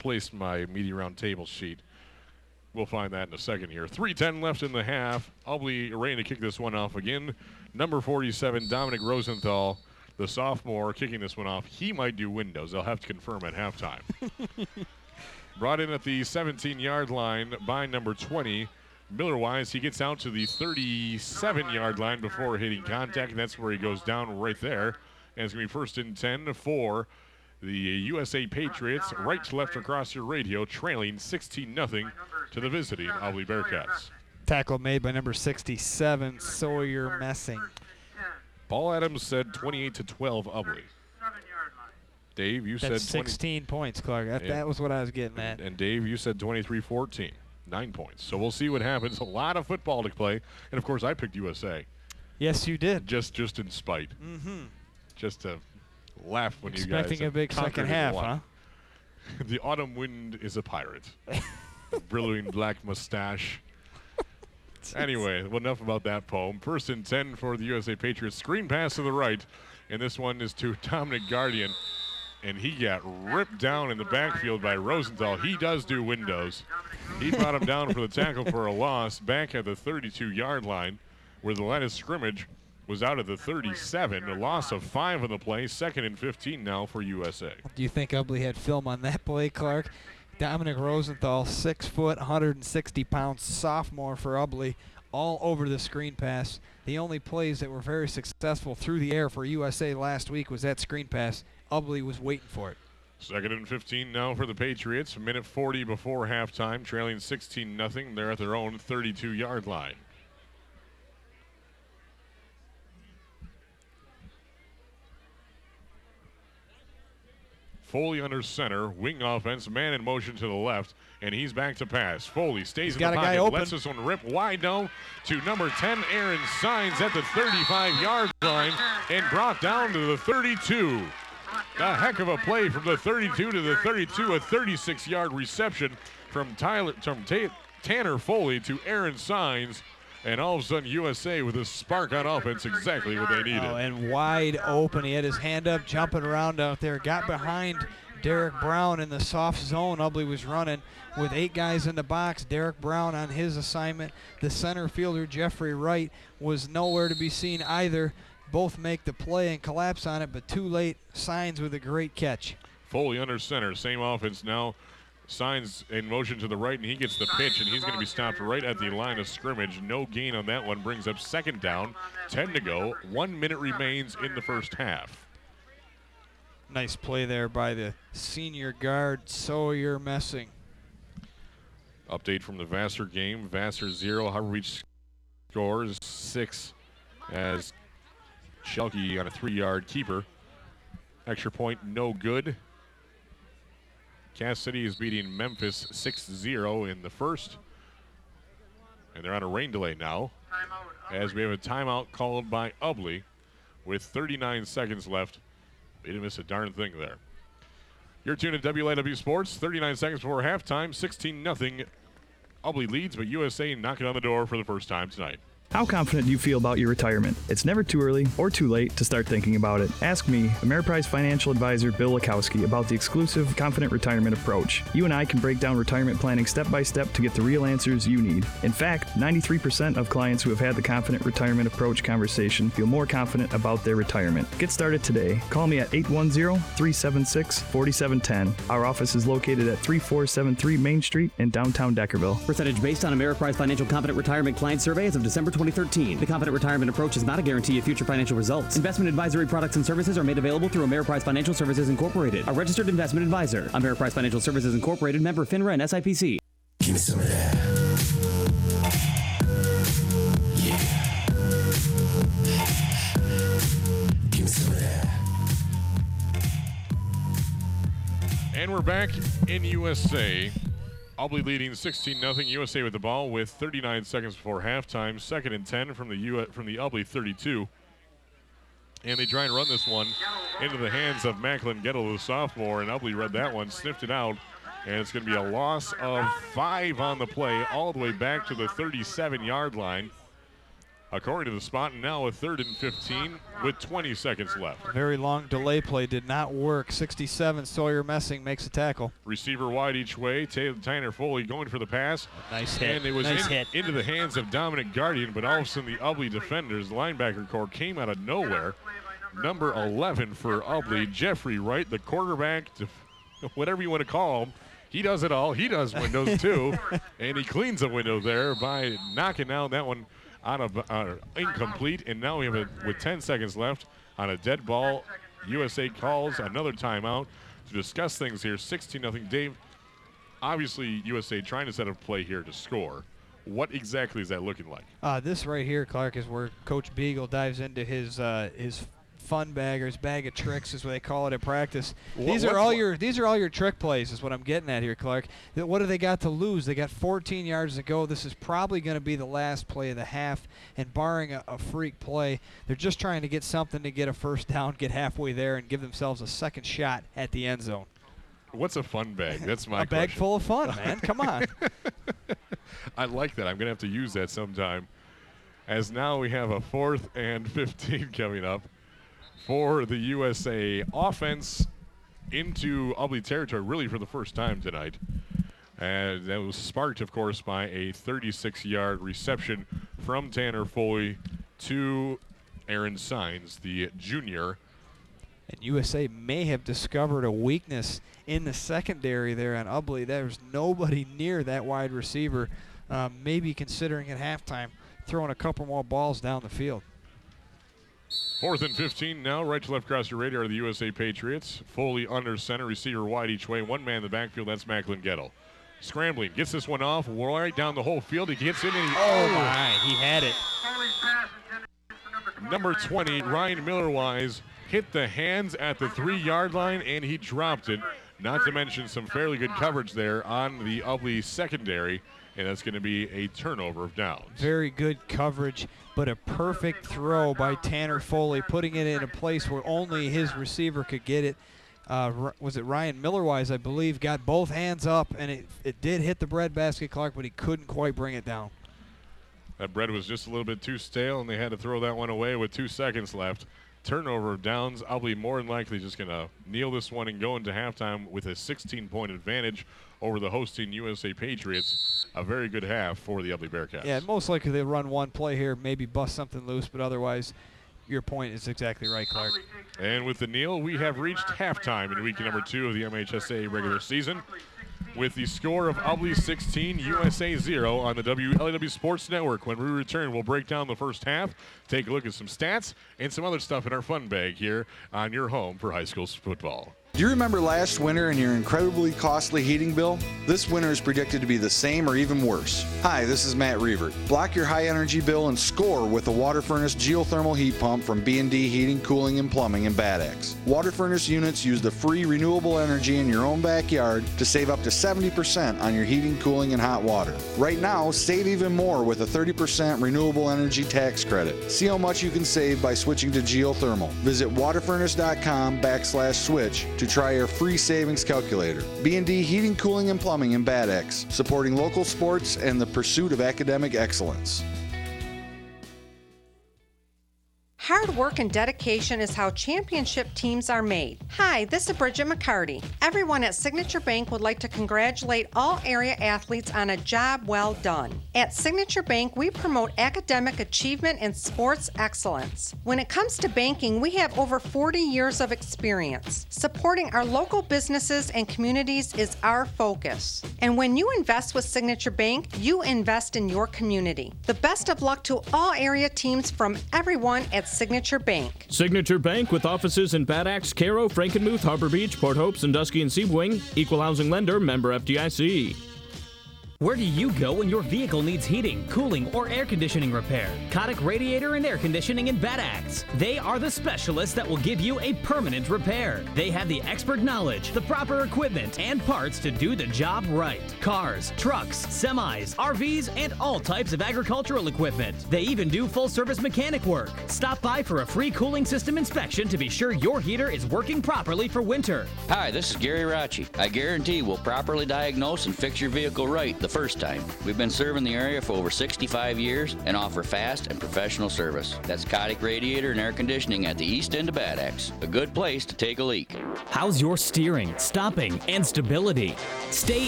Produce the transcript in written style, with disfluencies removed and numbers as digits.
misplaced my media round table sheet. We'll find that in a second here. 3:10 left in the half. Ubly ready to kick this one off again. Number 47, Dominic Rosenthal, the sophomore, kicking this one off. He might do windows. I'll have to confirm at halftime. Brought in at the 17-yard line by number 20, Miller Wise. He gets out to the 37-yard line before hitting contact, and that's where he goes down right there. And it's going to be 1st and 10 for the USA Patriots. Right to left across your radio, trailing 16-0 to the visiting Ubly Bearcats. Tackle made by number 67, Sawyer Messing. Paul Adams said 28-12 Ubly. Dave, you That's said 16 points, Clark. That was what I was getting at. And Dave, you said 23-14. 9 points. So we'll see what happens. A lot of football to play. And, of course, I picked USA. Yes, you did. Just in spite. Mm-hmm. Just to laugh when you guys expecting a big second half, huh? The autumn wind is a pirate. Billowing black mustache. Anyway, well, enough about that poem. 1st and 10 for the USA Patriots. Screen pass to the right. And this one is to Dominic Guardian. And he got ripped down in the backfield by Rosenthal. He does do windows. He brought him down for the tackle for a loss back at the 32-yard line, where the line of scrimmage was out at the 37. A loss of 5 on the play. 2nd and 15 now for USA. Do you think Ubly had film on that play, Clark? Dominic Rosenthal, 6 foot, 160 pounds, sophomore for Ubly, all over the screen pass. The only plays that were very successful through the air for USA last week was that screen pass. Ubly was waiting for it. 2nd and 15 now for the Patriots. 1:40 before halftime, trailing 16-0. They're at their own 32-yard line. Foley under center, wing offense, man in motion to the left, and he's back to pass. Foley stays in the pocket, lets this one rip wide now to number 10, Aaron Signs at the 35-yard line, and brought down to the 32. A heck of a play from the 32 to the 32, a 36-yard reception from Tanner Foley to Aaron Signs, and all of a sudden USA with a spark on offense, exactly what they needed. Oh, and wide open. He had his hand up, jumping around out there, got behind Derek Brown in the soft zone. Ubly was running with 8 guys in the box. Derek Brown on his assignment. The center fielder, Jeffrey Wright, was nowhere to be seen either. Both make the play and collapse on it, but too late. Signs with a great catch. Foley under center, same offense now. Signs in motion to the right, and he gets the pitch, and he's going to be stopped right at the line of scrimmage. No gain on that one. Brings up 2nd down, 10 to go. 1 minute remains in the first half. Nice play there by the senior guard, Sawyer Messing. Update from the Vassar game. Vassar 0, Harbor Beach scores 6 as Schelke on a 3-yard keeper. Extra point, no good. Cass City is beating Memphis 6-0 in the first. And they're on a rain delay now, as we have a timeout called by Ubly with 39 seconds left. They didn't miss a darn thing there. You're tuned to WLIW Sports. 39 seconds before halftime, 16-0. Ubly leads, but USA knocking on the door for the first time tonight. How confident do you feel about your retirement? It's never too early or too late to start thinking about it. Ask me, Ameriprise Financial Advisor Bill Lakowski, about the exclusive Confident Retirement Approach. You and I can break down retirement planning step by step to get the real answers you need. In fact, 93% of clients who have had the Confident Retirement Approach conversation feel more confident about their retirement. Get started today. Call me at 810-376-4710. Our office is located at 3473 Main Street in downtown Deckerville. Percentage based on Ameriprise Financial Confident Retirement Client Survey as of December 2013. The Confident Retirement Approach is not a guarantee of future financial results. Investment advisory products and services are made available through Ameriprise Financial Services Incorporated, a registered investment advisor. Ameriprise Financial Services Incorporated, member FINRA and SIPC. Give me some of that. Yeah. Give me some of that. And we're back in USA. Ubly leading 16-0. USA with the ball with 39 seconds before halftime. 2nd and 10 from the Ubly 32. And they try and run this one into the hands of Macklin Gettle, the sophomore, and Ubly read that one, sniffed it out, and it's going to be a loss of 5 on the play, all the way back to the 37-yard line. according to the spot. And now a 3rd and 15 with 20 seconds left. Very long delay play did not work. 67, Sawyer Messing makes a tackle. Receiver wide each way. Tanner Foley going for the pass. Nice hit. And it was Nice hit. into the hands of Dominic Guardian, but all of a sudden the Ubley defenders, the linebacker core, came out of nowhere. Number 11 for Ubley, Jeffrey Wright, the quarterback, whatever you want to call him. He does it all. He does windows too, and he cleans a window there by knocking down that one out of incomplete. And now we have with 10 seconds left on a dead ball. USA calls another timeout to discuss things here. 16-0. Dave, obviously USA trying to set up play here to score. What exactly is that looking like? This right here, Clark, is where Coach Beagle dives into his fun bag, or his bag of tricks is what they call it at practice. These are all your trick plays is what I'm getting at here, Clark. What do they got to lose? They got 14 yards to go. This is probably going to be the last play of the half, and barring a freak play, they're just trying to get something to get a first down, get halfway there, and give themselves a second shot at the end zone. What's a fun bag? That's my a bag question. full of fun, man. Come on. I like that. I'm going to have to use that sometime. As now we have a 4th and 15 coming up for the USA offense into Ubley territory, really for the first time tonight. And that was sparked, of course, by a 36-yard reception from Tanner Foley to Aaron Sines, the junior. And USA may have discovered a weakness in the secondary there on Ubley. There's nobody near that wide receiver, maybe considering at halftime throwing a couple more balls down the field. 4th and 15 now, right to left across your radar are the USA Patriots. Foley under center, receiver wide each way. One man in the backfield, that's Macklin Gettle. Scrambling, gets this one off, right down the whole field. He gets in and He had it. Number 20, Ryan Miller-Wise, hit the hands at the 3-yard line, and he dropped it. Not to mention some fairly good coverage there on the Ubley secondary, and that's going to be a turnover of downs. Very good coverage, but a perfect throw by Tanner Foley, putting it in a place where only his receiver could get it. Was it Ryan Miller-Wise, I believe, got both hands up, and it did hit the breadbasket, Clark, but he couldn't quite bring it down. That bread was just a little bit too stale, and they had to throw that one away with 2 seconds left. Turnover of downs. Ubley more than likely just going to kneel this one and go into halftime with a 16-point advantage over the hosting USA Patriots. A very good half for the Ubley Bearcats. Yeah, most likely they'll run one play here, maybe bust something loose, but otherwise your point is exactly right, Clark. And with the kneel, we have reached halftime in week number 2 of the MHSA regular season, with the score of Ubley 16, USA 0 on the WLAW Sports Network. When we return, we'll break down the first half, take a look at some stats, and some other stuff in our fun bag here on your home for high school football. Do you remember last winter and your incredibly costly heating bill? This winter is predicted to be the same or even worse. Hi, this is Matt Reavert. Block your high energy bill and score with the Water Furnace geothermal heat pump from B&D Heating, Cooling, and Plumbing in Bad Axe. Water Furnace units use the free renewable energy in your own backyard to save up to 70% on your heating, cooling, and hot water. Right now, save even more with a 30% renewable energy tax credit. See how much you can save by switching to geothermal. Visit waterfurnace.com/switch to try our free savings calculator. B&D Heating, Cooling, and Plumbing in Bad Axe, supporting local sports and the pursuit of academic excellence. Hard work and dedication is how championship teams are made. Hi, this is Bridget McCarty. Everyone at Signature Bank would like to congratulate all area athletes on a job well done. At Signature Bank, we promote academic achievement and sports excellence. When it comes to banking, we have over 40 years of experience. Supporting our local businesses and communities is our focus. And when you invest with Signature Bank, you invest in your community. The best of luck to all area teams from everyone at Signature Bank. Signature Bank, with offices in Bad Axe, Cairo, Frankenmuth, Harbor Beach, Port Hope, Sandusky, and Seaboing. Equal housing lender, member FDIC. Where do you go when your vehicle needs heating, cooling, or air conditioning repair? Kotick Radiator and Air Conditioning in Bad Axe. They are the specialists that will give you a permanent repair. They have the expert knowledge, the proper equipment, and parts to do the job right. Cars, trucks, semis, RVs, and all types of agricultural equipment. They even do full-service mechanic work. Stop by for a free cooling system inspection to be sure your heater is working properly for winter. Hi, this is Gary Racci. I guarantee we'll properly diagnose and fix your vehicle right the first time. We've been serving the area for over 65 years and offer fast and professional service. That's Kotick Radiator and Air Conditioning at the east end of Bad Axe. A good place to take a leak. How's your steering, stopping, and stability? Stay